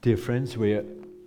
Dear friends, we're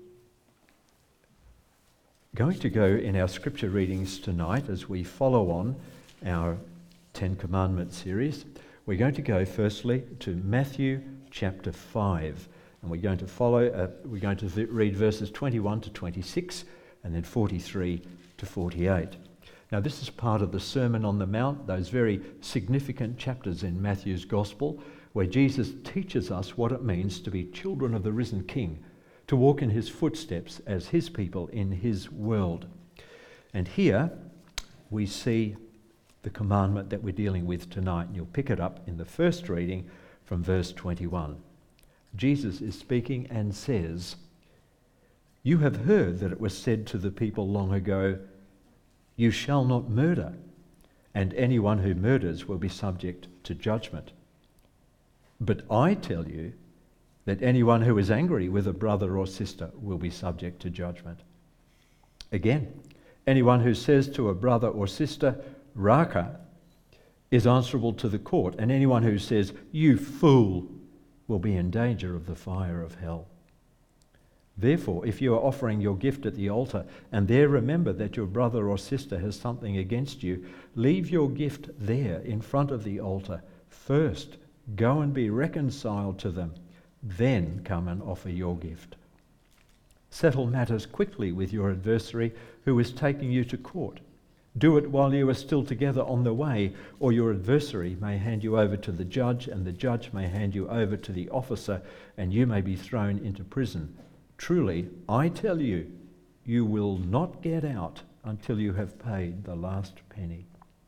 going to go in our scripture readings tonight as we follow on our Ten Commandments series. We're going to go firstly to Matthew chapter 5, and we're going to read verses 21 to 26 and then 43 to 48. Now this is part of the Sermon on the Mount, those very significant chapters in Matthew's Gospel where Jesus teaches us what it means to be children of the risen King, to walk in his footsteps as his people in his world. And here we see the commandment that we're dealing with tonight, and you'll pick it up in the first reading from verse 21. Jesus is speaking and says, "You have heard that it was said to the people long ago, 'You shall not murder, and anyone who murders will be subject to judgment.' But I tell you that anyone who is angry with a brother or sister will be subject to judgment. Again, anyone who says to a brother or sister, 'Raka,' is answerable to the court, and anyone who says, 'You fool,' will be in danger of the fire of hell. Therefore, if you are offering your gift at the altar, and there remember that your brother or sister has something against you, leave your gift there in front of the altar. First, go and be reconciled to them. Then come and offer your gift. Settle matters quickly with your adversary who is taking you to court. Do it while you are still together on the way, or your adversary may hand you over to the judge, and the judge may hand you over to the officer, and you may be thrown into prison. Truly, I tell you, you will not get out until you have paid the last penny."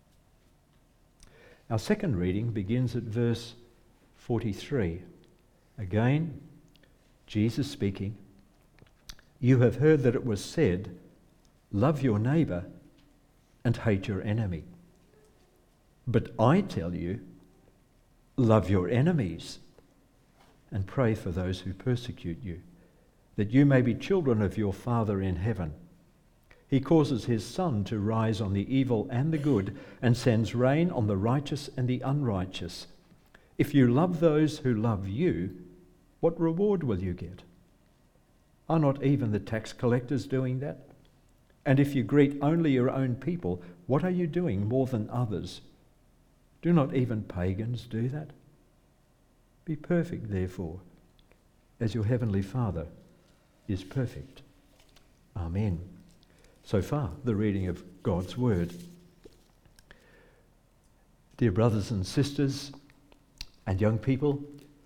Our second reading begins at verse 43. Again, Jesus speaking, "You have heard that it was said, 'Love your neighbour and hate your enemy.' But I tell you, love your enemies and pray for those who persecute you, that you may be children of your Father in heaven. He causes his sun to rise on the evil and the good, and sends rain on the righteous and the unrighteous. If you love those who love you, what reward will you get? Are not even the tax collectors doing that? And if you greet only your own people, what are you doing more than others? Do not even pagans do that? Be perfect, therefore, as your heavenly Father is perfect." Amen. So far, the reading of God's Word. Dear brothers and sisters and young people,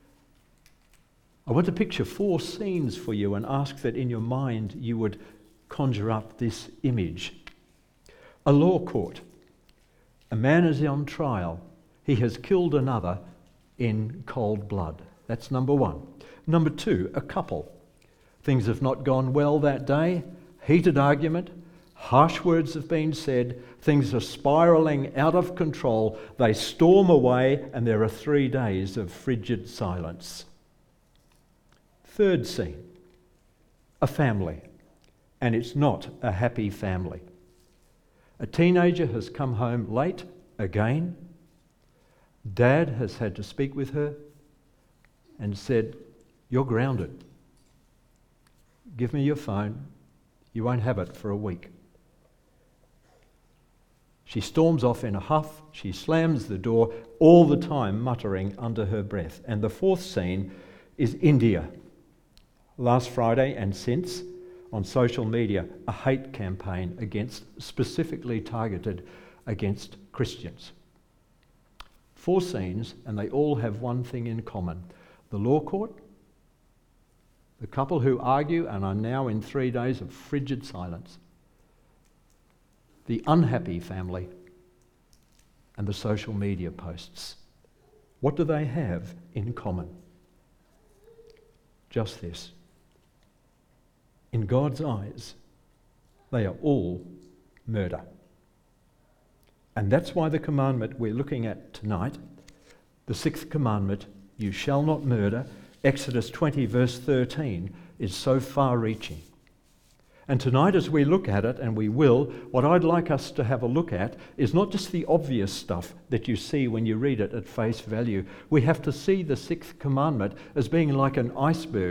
I want to picture 4 scenes for you and ask that in your mind you would conjure up this image. A law court. A man is on trial. He has killed another in cold blood. That's number 1. Number 2, a couple. Things have not gone well that day. Heated argument. Harsh words have been said. Things are spiraling out of control. They storm away, and there are 3 days of frigid silence. Third scene, a family, and it's not a happy family. A teenager has come home late again. Dad has had to speak with her and said, "You're grounded. Give me your phone. You won't have it for a week." She storms off in a huff. She slams the door, all the time muttering under her breath. And the fourth scene is India. Last Friday and since, on social media, a hate campaign specifically targeted against Christians. 4 scenes, and they all have one thing in common. The law court, the couple who argue and are now in 3 days of frigid silence, the unhappy family, and the social media posts. What do they have in common? Just this. In God's eyes, they are all murder. And that's why the commandment we're looking at tonight, the 6th commandment, "You shall not murder," Exodus 20 verse 13, is so far-reaching. And tonight as we look at it, and we will, what I'd like us to have a look at is not just the obvious stuff that you see when you read it at face value. We have to see the 6th commandment as being like an iceberg.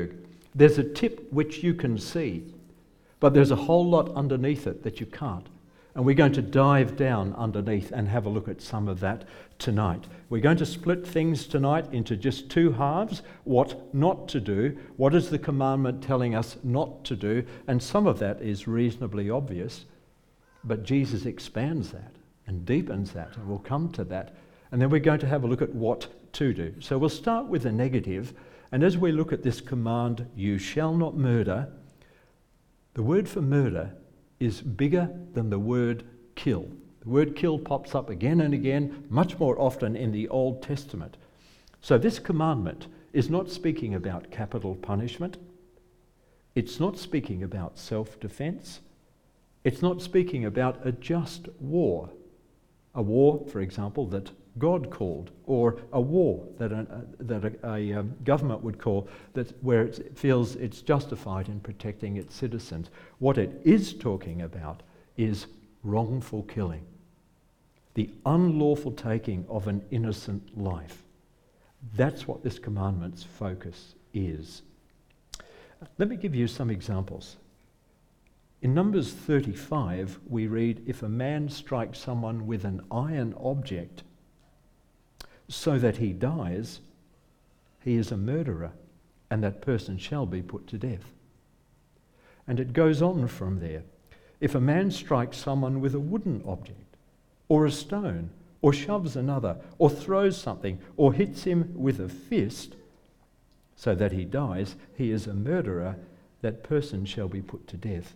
There's a tip which you can see, but there's a whole lot underneath it that you can't. And we're going to dive down underneath and have a look at some of that tonight. We're going to split things tonight into just two halves: what not to do, what is the commandment telling us not to do, and some of that is reasonably obvious, but Jesus expands that and deepens that, and we'll come to that. And then we're going to have a look at what to do. So we'll start with the negative, and as we look at this command, you shall not murder, the word for murder is bigger than the word kill. The word kill pops up again and again, much more often in the Old Testament. So this commandment is not speaking about capital punishment. It's not speaking about self-defense. It's not speaking about a just war. A war, for example, that God called, or a war that a government would call, where it feels it's justified in protecting its citizens. What it is talking about is wrongful killing, the unlawful taking of an innocent life. That's what this commandment's focus is. Let me give you some examples. In Numbers 35, we read, if a man strikes someone with an iron object so that he dies, he is a murderer, and that person shall be put to death. And it goes on from there. If a man strikes someone with a wooden object, or a stone, or shoves another, or throws something, or hits him with a fist, so that he dies, he is a murderer, that person shall be put to death.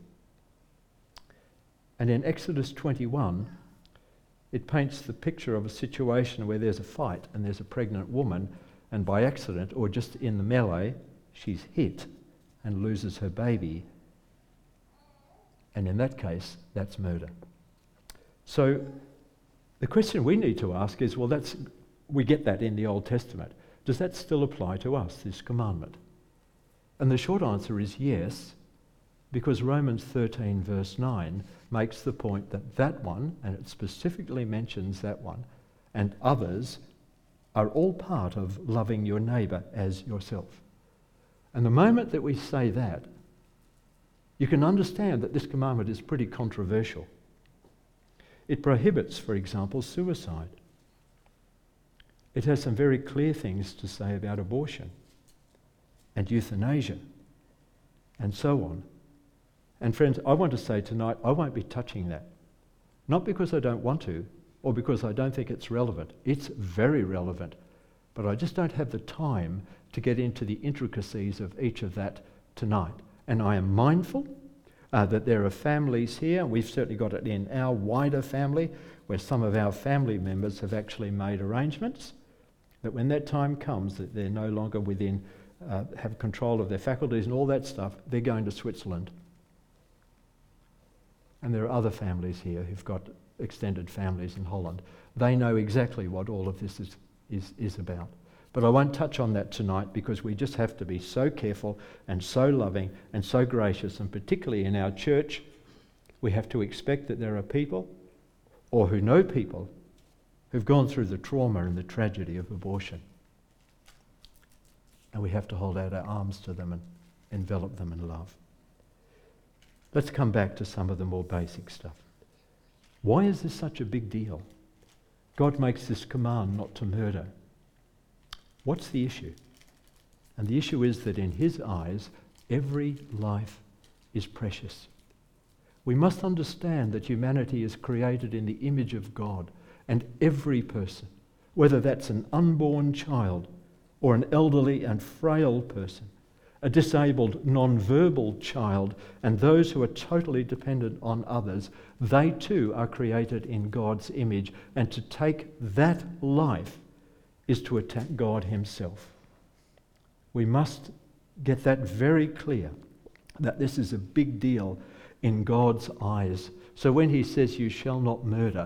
And in Exodus 21, it paints the picture of a situation where there's a fight and there's a pregnant woman, and by accident or just in the melee, she's hit and loses her baby. And in that case, that's murder. So the question we need to ask is, well, we get that in the Old Testament. Does that still apply to us, this commandment? And the short answer is yes, because Romans 13 verse 9 makes the point that that one, and it specifically mentions that one, and others are all part of loving your neighbour as yourself. And the moment that we say that, you can understand that this commandment is pretty controversial. It prohibits, for example, suicide. It has some very clear things to say about abortion and euthanasia and so on. And friends, I want to say tonight, I won't be touching that. Not because I don't want to, or because I don't think it's relevant. It's very relevant. But I just don't have the time to get into the intricacies of each of that tonight. And I am mindful that there are families here, and we've certainly got it in our wider family, where some of our family members have actually made arrangements that when that time comes, that they're no longer have control of their faculties and all that stuff, they're going to Switzerland. And there are other families here who've got extended families in Holland. They know exactly what all of this is about. But I won't touch on that tonight, because we just have to be so careful and so loving and so gracious, and particularly in our church, we have to expect that there are people, or who know people, who've gone through the trauma and the tragedy of abortion. And we have to hold out our arms to them and envelop them in love. Let's come back to some of the more basic stuff. Why is this such a big deal? God makes this command not to murder. What's the issue? And the issue is that in his eyes, every life is precious. We must understand that humanity is created in the image of God, and every person, whether that's an unborn child or an elderly and frail person, a disabled non-verbal child, and those who are totally dependent on others, they too are created in God's image, and to take that life is to attack God himself. We must get that very clear, that this is a big deal in God's eyes. So when he says you shall not murder,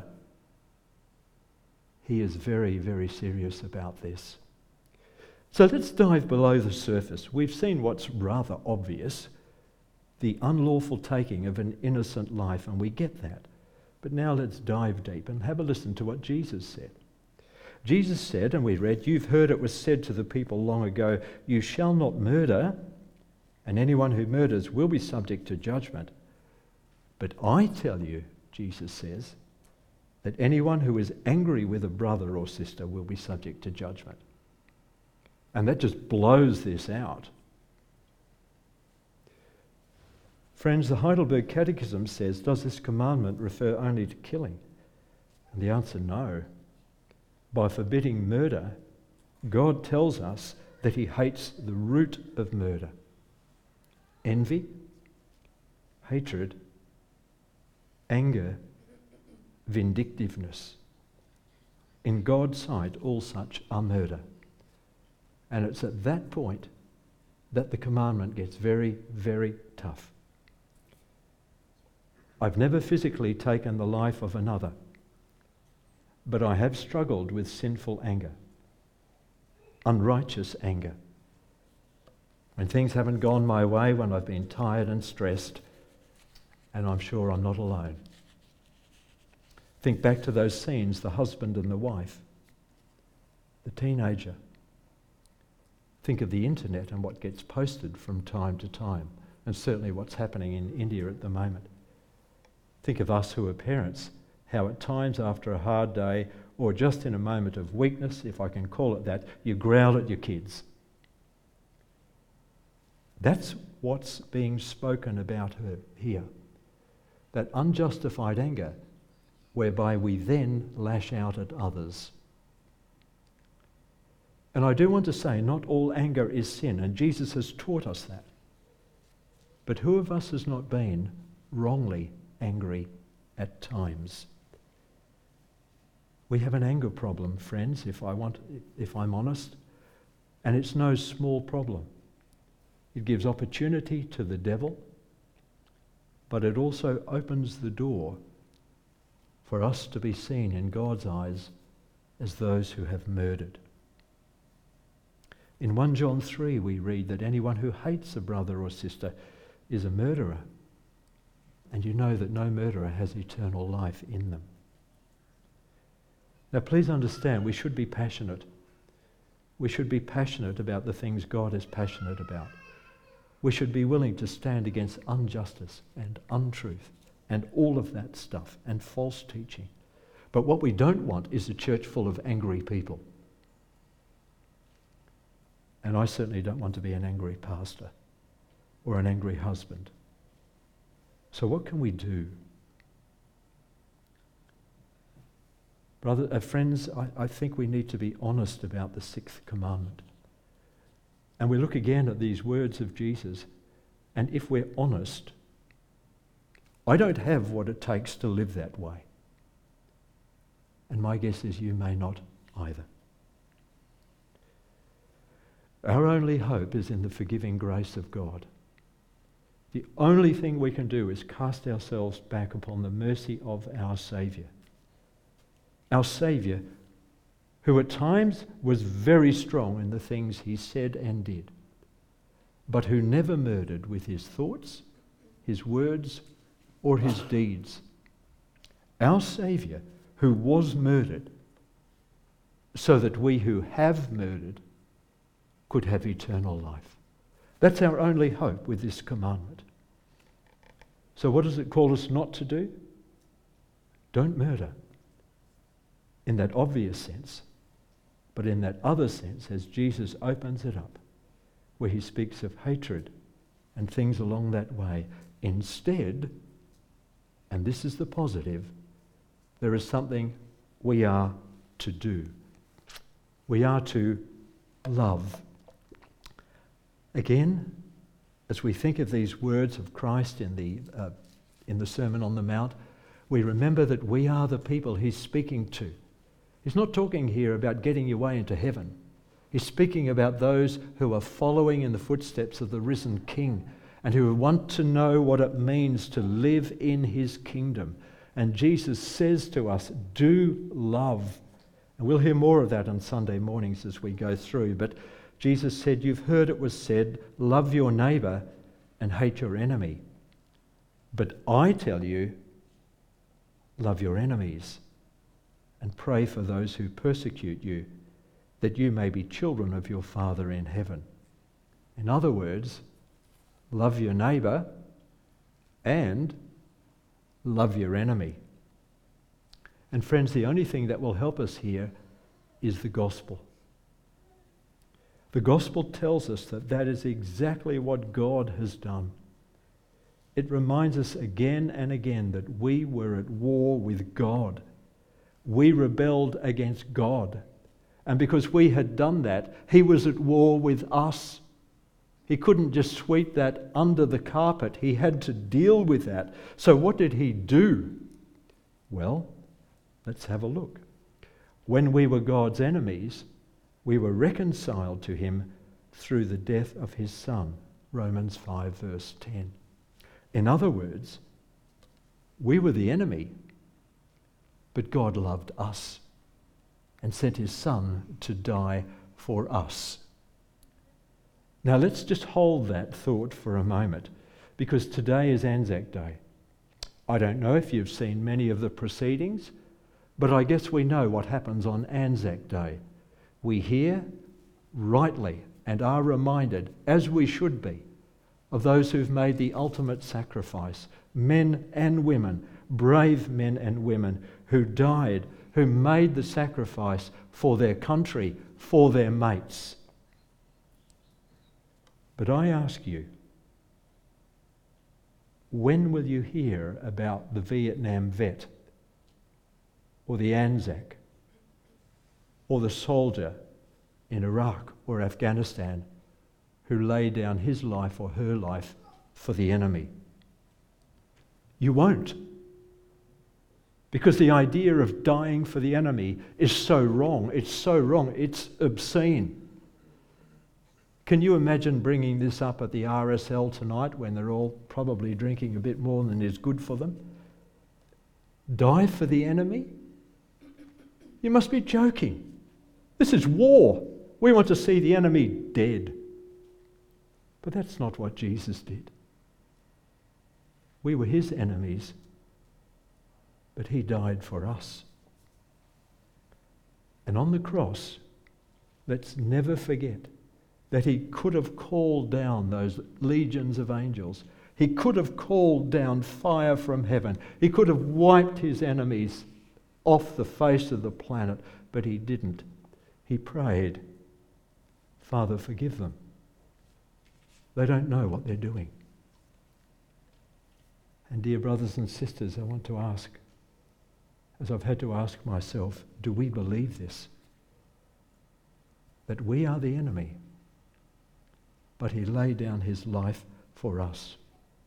he is very, very serious about this. So let's dive below the surface. We've seen what's rather obvious, the unlawful taking of an innocent life, and we get that. But now let's dive deep and have a listen to what Jesus said. Jesus said, and we read, you've heard it was said to the people long ago, you shall not murder, and anyone who murders will be subject to judgment. But I tell you, Jesus says, that anyone who is angry with a brother or sister will be subject to judgment. And that just blows this out. Friends, the Heidelberg Catechism says, does this commandment refer only to killing? And the answer, no. By forbidding murder, God tells us that he hates the root of murder. Envy, hatred, anger, vindictiveness. In God's sight, all such are murder. And it's at that point that the commandment gets very, very tough. I've never physically taken the life of another, but I have struggled with sinful anger, unrighteous anger. When things haven't gone my way, when I've been tired and stressed, and I'm sure I'm not alone. Think back to those scenes, the husband and the wife, the teenager. Think of the internet and what gets posted from time to time, and certainly what's happening in India at the moment. Think of us who are parents, how at times after a hard day, or just in a moment of weakness, if I can call it that, you growl at your kids. That's what's being spoken about here. That unjustified anger, whereby we then lash out at others. And I do want to say, not all anger is sin, and Jesus has taught us that. But who of us has not been wrongly angry at times? We have an anger problem, friends, if I'm honest, and it's no small problem. It gives opportunity to the devil, but it also opens the door for us to be seen in God's eyes as those who have murdered. In 1 John 3 we read that anyone who hates a brother or sister is a murderer. And you know that no murderer has eternal life in them. Now please understand, we should be passionate. We should be passionate about the things God is passionate about. We should be willing to stand against injustice and untruth and all of that stuff and false teaching. But what we don't want is a church full of angry people. And I certainly don't want to be an angry pastor or an angry husband. So what can we do? Friends, I think we need to be honest about the sixth commandment. And we look again at these words of Jesus, and if we're honest, I don't have what it takes to live that way. And my guess is you may not either. Our only hope is in the forgiving grace of God. The only thing we can do is cast ourselves back upon the mercy of our Saviour. Our Saviour, who at times was very strong in the things he said and did, but who never murdered with his thoughts, his words, or his deeds. Our Saviour, who was murdered, so that we who have murdered could have eternal life. That's our only hope with this commandment. So what does it call us not to do? Don't murder. In that obvious sense, but in that other sense, as Jesus opens it up, where he speaks of hatred and things along that way, instead, and this is the positive, there is something we are to do. We are to love. Again, as we think of these words of Christ in the Sermon on the Mount, we remember that we are the people he's speaking to. He's not talking here about getting your way into heaven. He's speaking about those who are following in the footsteps of the risen King and who want to know what it means to live in his kingdom. And Jesus says to us, do love. And we'll hear more of that on Sunday mornings as we go through. But Jesus said, you've heard it was said, love your neighbour and hate your enemy. But I tell you, love your enemies and pray for those who persecute you, that you may be children of your Father in heaven. In other words, love your neighbour, and love your enemy. And friends, the only thing that will help us here is the gospel. The gospel tells us that that is exactly what God has done. It reminds us again and again that we were at war with God. We rebelled against God. And because we had done that, he was at war with us. He couldn't just sweep that under the carpet. He had to deal with that. So what did he do? Well, let's have a look. When we were God's enemies, we were reconciled to him through the death of his Son. Romans 5 verse 10. In other words, we were the enemy, but God loved us and sent his Son to die for us. Now let's just hold that thought for a moment, because today is Anzac Day. I don't know if you've seen many of the proceedings, but I guess we know what happens on Anzac Day. We hear rightly and are reminded, as we should be, of those who've made the ultimate sacrifice, men and women, brave men and women who died, who made the sacrifice for their country, for their mates. But I ask you, when will you hear about the Vietnam vet, or the Anzac, or the soldier in Iraq or Afghanistan who laid down his life or her life for the enemy? You won't. Because the idea of dying for the enemy is so wrong. It's so wrong. It's obscene. Can you imagine bringing this up at the RSL tonight when they're all probably drinking a bit more than is good for them? Die for the enemy? You must be joking. This is war. We want to see the enemy dead. But that's not what Jesus did. We were his enemies, but he died for us. And on the cross, let's never forget that he could have called down those legions of angels. He could have called down fire from heaven. He could have wiped his enemies off the face of the planet, but he didn't. He prayed, Father, forgive them. They don't know what they're doing. And dear brothers and sisters, I want to ask, as I've had to ask myself, do we believe this? That we are the enemy, but he laid down his life for us.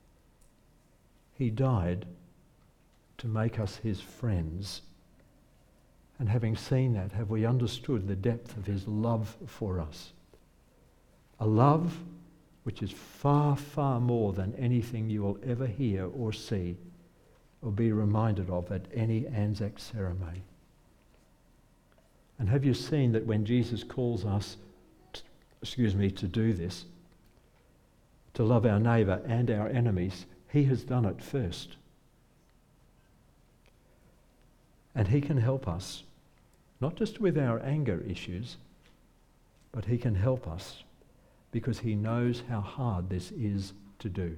He died to make us his friends. And having seen that, have we understood the depth of his love for us? A love which is far, far more than anything you will ever hear or see or be reminded of at any Anzac ceremony. And have you seen that when Jesus calls us, to do this, to love our neighbour and our enemies, he has done it first. And he can help us, not just with our anger issues, but he can help us because he knows how hard this is to do.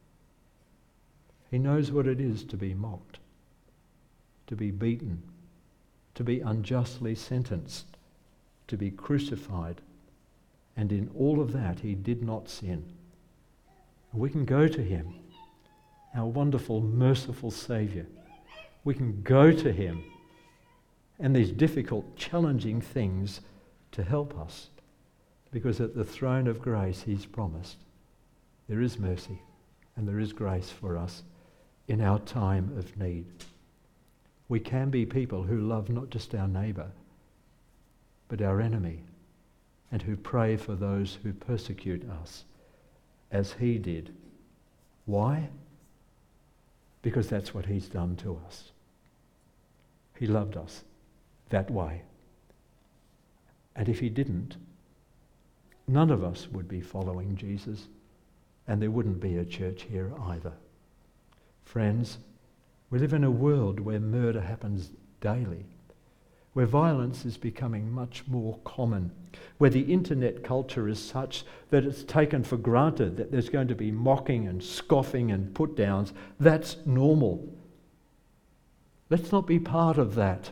He knows what it is to be mocked, to be beaten, to be unjustly sentenced, to be crucified. And in all of that, he did not sin. We can go to him, our wonderful, merciful Saviour. We can go to him and these difficult, challenging things to help us. Because at the throne of grace, he's promised there is mercy and there is grace for us in our time of need. We can be people who love not just our neighbour, but our enemy, and who pray for those who persecute us, as he did. Why? Because that's what he's done to us. He loved us that way. And if he didn't, none of us would be following Jesus, and there wouldn't be a church here either. Friends, we live in a world where murder happens daily, where violence is becoming much more common, where the internet culture is such that it's taken for granted that there's going to be mocking and scoffing and put-downs. That's normal. Let's not be part of that.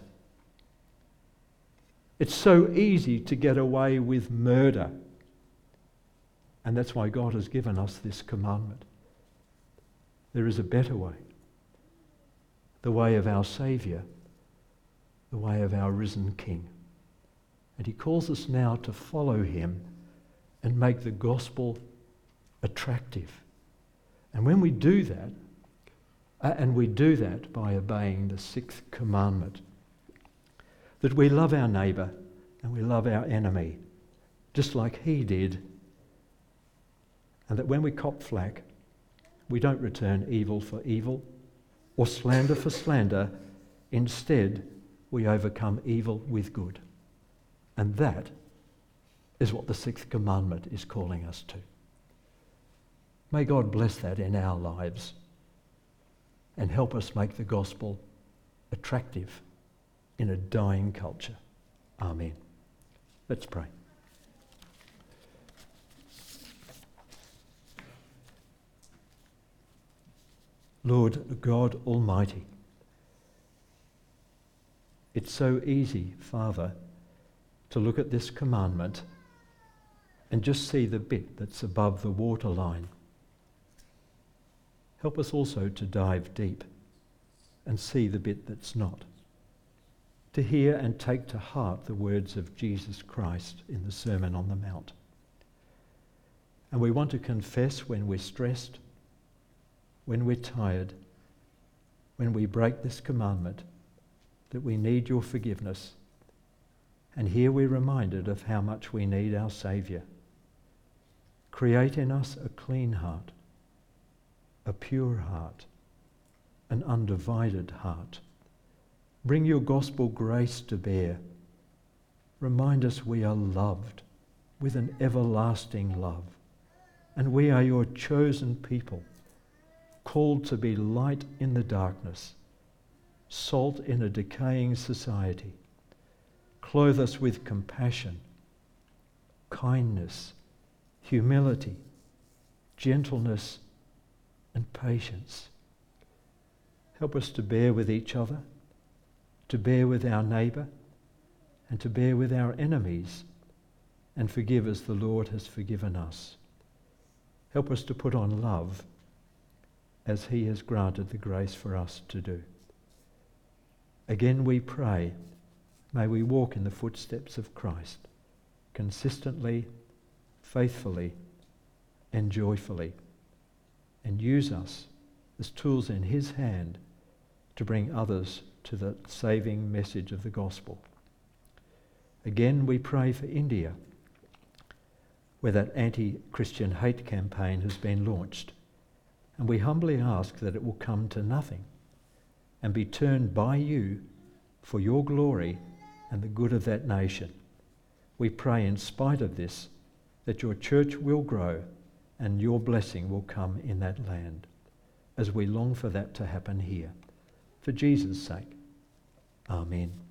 It's so easy to get away with murder. And that's why God has given us this commandment. There is a better way. The way of our Saviour, the way of our risen King. And he calls us now to follow him and make the gospel attractive. And when we do that, and we do that by obeying the sixth commandment, that we love our neighbour and we love our enemy, just like he did, and that when we cop flack, we don't return evil for evil or slander for slander. Instead, we overcome evil with good. And that is what the sixth commandment is calling us to. May God bless that in our lives and help us make the gospel attractive in a dying culture. Amen. Let's pray. Lord God Almighty, it's so easy, Father, to look at this commandment and just see the bit that's above the waterline. Help us also to dive deep and see the bit that's not, to hear and take to heart the words of Jesus Christ in the Sermon on the Mount. And we want to confess when we're stressed, when we're tired, when we break this commandment, that we need your forgiveness. And here we're reminded of how much we need our Saviour. Create in us a clean heart, a pure heart, an undivided heart. Bring your gospel grace to bear. Remind us we are loved with an everlasting love, and we are your chosen people, called to be light in the darkness, salt in a decaying society. Clothe us with compassion, kindness, humility, gentleness, and patience. Help us to bear with each other, to bear with our neighbour, and to bear with our enemies, and forgive as the Lord has forgiven us. Help us to put on love as he has granted the grace for us to do. Again we pray, may we walk in the footsteps of Christ, consistently, faithfully, and joyfully, and use us as tools in his hand to bring others to the saving message of the gospel. Again we pray for India, where that anti-Christian hate campaign has been launched, and we humbly ask that it will come to nothing and be turned by you for your glory and the good of that nation. We pray in spite of this that your church will grow and your blessing will come in that land, as we long for that to happen here. For Jesus' sake, amen.